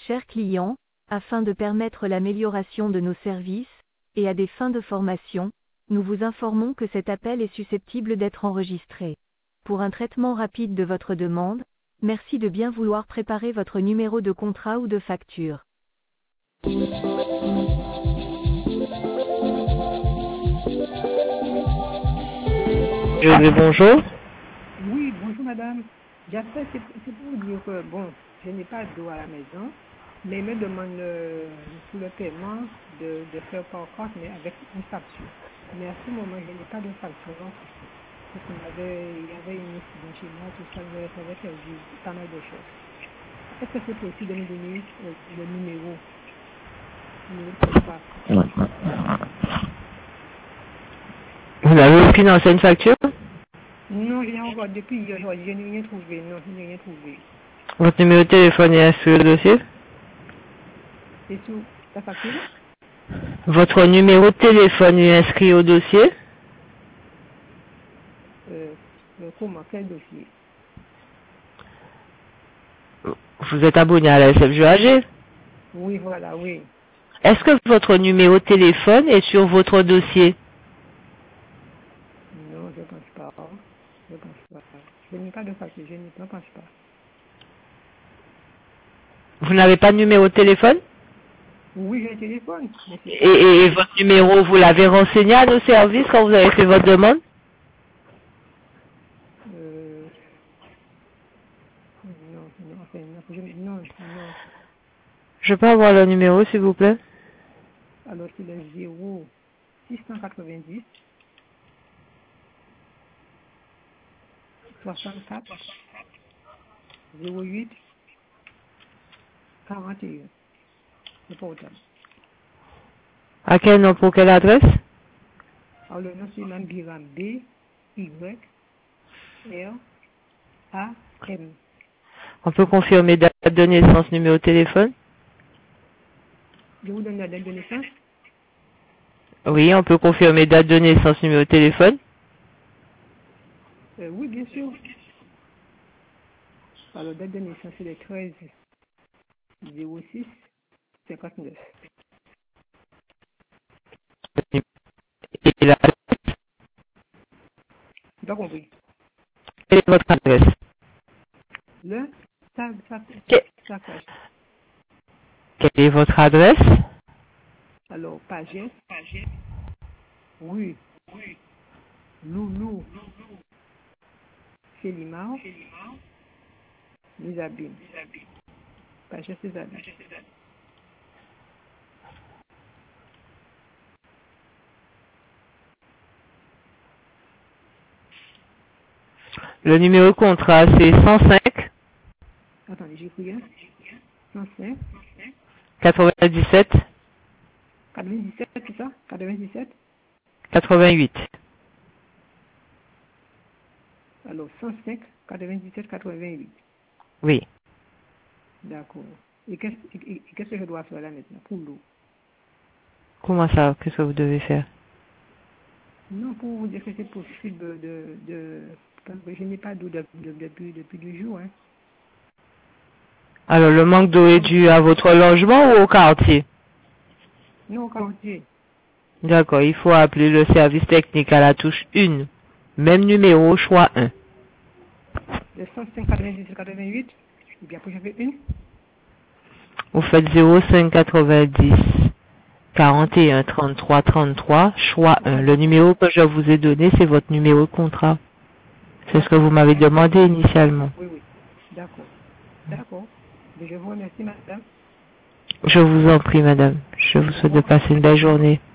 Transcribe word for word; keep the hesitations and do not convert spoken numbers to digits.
Chers clients, afin de permettre l'amélioration de nos services, et à des fins de formation, nous vous informons que cet appel est susceptible d'être enregistré. Pour un traitement rapide de votre demande, merci de bien vouloir préparer votre numéro de contrat ou de facture. Je dis bonjour. Oui, bonjour madame. J'appelle, c'est c'est pour vous dire que, bon, je n'ai pas d'eau à la maison, mais il me demande euh, pour le paiement de, de faire par carte, mais avec une facture. Mais à ce moment, je n'ai pas de facture. Donc, parce qu'il y avait, il y avait une incident chez moi, tout ça, j'avais perdu pas mal de choses. Est-ce que c'est possible de me donner euh, le numéro Le numéro de carte? Vous avez financé une facture? Non, je n'ai encore, depuis hier, je n'ai rien trouvé. Non, je n'ai rien trouvé. Votre numéro de téléphone est inscrit au dossier? C'est sur la facture? Votre numéro de téléphone est inscrit au dossier? Euh, euh, comment? Quel dossier? Vous êtes abonné à la S F J A G? Oui, voilà, oui. Est-ce que votre numéro de téléphone est sur votre dossier? Non, je ne pense pas. Je ne pense pas. Je n'ai pas de facture, je ne pense pas. Vous n'avez pas de numéro de téléphone? Oui, j'ai un téléphone. Mais c'est Et, et- et votre numéro, vous l'avez renseigné à nos services quand vous avez fait votre demande? Euh, non, non, enfin, non, je, non, non. Je peux avoir le numéro, s'il vous plaît? Alors, c'est le zéro six cent quatre-vingt-dix soixante-quatre zéro huit quarante et un. C'est pas autant. À quel nom, pour quelle adresse? Alors, le nom, c'est Mambiram B, Y, R, A, M. On peut confirmer date de naissance, numéro de téléphone? Je vous donne la date de naissance. Oui, on peut confirmer date de naissance, numéro de téléphone? Euh, oui, bien sûr. Alors, date de naissance, c'est le treize zéro six cinquante-neuf. Et la- J'ai pas compris. quelle est votre adresse? Le, ça, ça, Que- ça cache. Quelle est votre adresse? Alors, Pagès, oui, Loulou, Félimar, Les Abîmes. Pagès, Les Abîmes. Le numéro de contrat, c'est cent cinq Attendez, j'ai pris un. cent cinq, quatre-vingt-dix-sept quatre-vingt-dix-sept, c'est ça? quatre-vingt-dix-sept. quatre-vingt-huit. Alors, cent cinq, quatre-vingt-dix-sept, quatre-vingt-huit. Oui. D'accord. Et qu'est-ce et- et qu'est-ce que je dois faire là maintenant pour l'eau? Comment ça? Qu'est-ce que vous devez faire? Non, pour vous dire que c'est possible de, de, parce que je n'ai pas d'eau de- de- depuis, depuis deux jours, hein. Alors, le manque d'eau est dû à votre logement ou au quartier? Non, quartier. D'accord, il faut appeler le service technique à la touche un. Même numéro, choix un. Le cent cinq, quatre-vingt-dix-sept, quatre-vingt-huit. Et puis après, j'avais une. Vous faites zéro cinq quatre-vingt-dix quarante et un trente-trois trente-trois, choix un. Le numéro que je vous ai donné, c'est votre numéro de contrat. C'est ce que vous m'avez demandé initialement. Oui, oui. D'accord. D'accord. Mais je vous remercie, madame. Je vous en prie, madame. Je vous souhaite de passer une belle journée.